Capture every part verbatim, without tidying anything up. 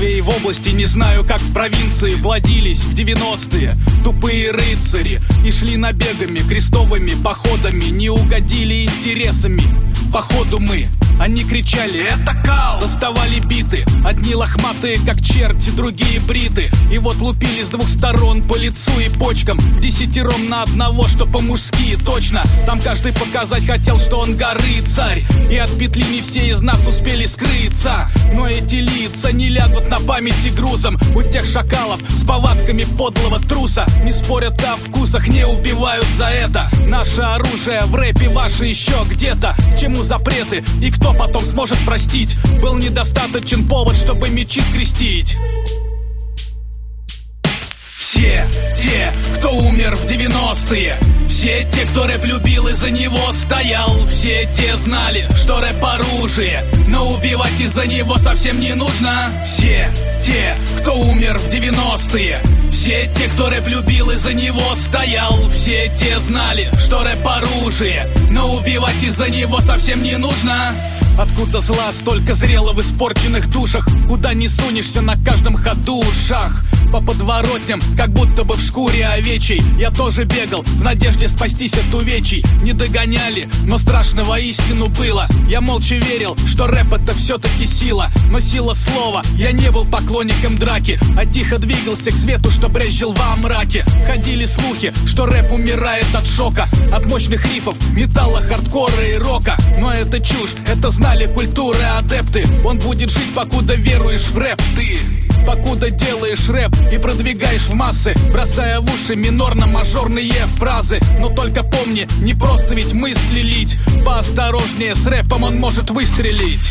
Москве и в области, не знаю, как в провинции, плодились в девяностые тупые рыцари и шли набегами, крестовыми походами, не угодили интересами. Походу мы, они кричали «Это кал!», доставали биты, одни лохматые, как черти, другие бриты. И вот лупили с двух сторон по лицу и почкам, в десятером на одного, что по-мужски точно. Там каждый показать хотел, что он горы царь, и от петли не все из нас успели скрыться. Но эти лица не лягут на памяти грузом у тех шакалов с повадками подлого труса. Не спорят о вкусах, не убивают за это. Наше оружие в рэпе, ваше еще где-то. Чему запреты и кто потом сможет простить? Был недостаточен повод, чтобы мечи скрестить. Все те, кто умер в девяностые, все те, кто рэп любил и за него стоял, все те знали, что рэп оружие, но убивать из-за него совсем не нужно. Все те, кто умер в девяностые, все те, кто рэп любил и за него стоял, все те знали, что рэп оружие, но убивать из-за него совсем не нужно. Откуда зла столько зрело в испорченных душах? Куда не сунешься, на каждом ходу шаг. По подворотням, как будто бы в шкуре овечьей. Я тоже бегал в надежде спастись от увечий. Не догоняли, но страшно воистину было. Я молча верил, что рэп это все-таки сила. Но сила слова, я не был поклонником драки, а тихо двигался к свету, что брезжил во мраке. Ходили слухи, что рэп умирает от шока, от мощных рифов, металла, хардкора и рока. Но это чушь, это знали культуры адепты. Он будет жить, покуда веруешь в рэп ты, покуда делаешь рэп и продвигаешь в массы, бросая в уши минорно-мажорные фразы. Но только помни, не просто ведь мысли лить. Поосторожнее с рэпом, он может выстрелить.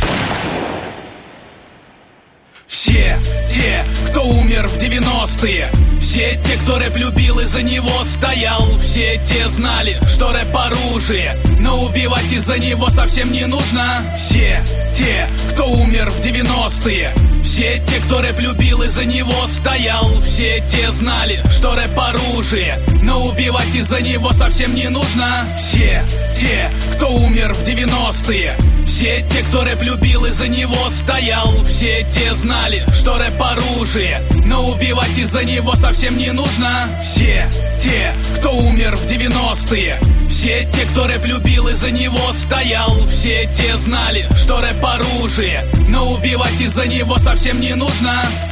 Все те, кто умер в девяностые, все те, кто рэп любил и за него стоял, все те знали, что рэп оружие, но убивать из-за него совсем не нужно. Все те, кто умер в девяностые, все те, кто рэп любил и за него стоял, все те знали, что рэп оружие, но убивать из-за него совсем не нужно. Все те, кто умер в девяностые, все те, кто рэп любил и за него стоял, все те знали, что рэп оружие, но убивать из-за него совсем не нужно. Все те, кто умер в девяностые, все те, кто рэп любил и за него стоял, все те знали, что рэп оружие, но убивать из-за него совсем не нужно.